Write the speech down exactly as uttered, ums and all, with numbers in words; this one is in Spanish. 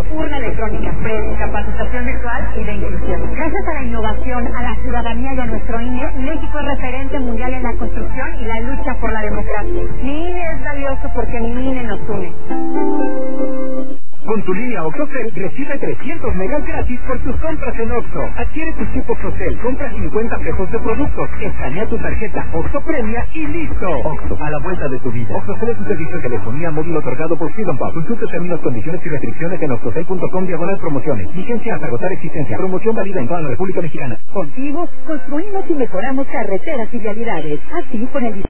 servicio, urna electrónica, P E D, capacitación virtual y de inclusión. Gracias a la innovación, a la ciudadanía y a nuestro I N E, México es referente mundial en la construcción y la lucha por la democracia. Mi I N E es valioso porque mi I N E nos une. Con tu línea OXXOCEL recibe trescientos megas gratis por tus compras en Oxxo. Adquiere tu chip OXXOCEL, compra cincuenta pesos de productos, escanea tu tarjeta Oxxo Premia y listo. Oxxo, a la vuelta de tu vida. OXXOCEL es un servicio de telefonía móvil otorgado por Freedom Pub. Consulta términos, condiciones y restricciones en oxxocel punto com diagonal promociones. Vigencia hasta agotar existencia. Promoción válida en toda la República Mexicana. Contigo construimos y mejoramos carreteras y vialidades. Así con el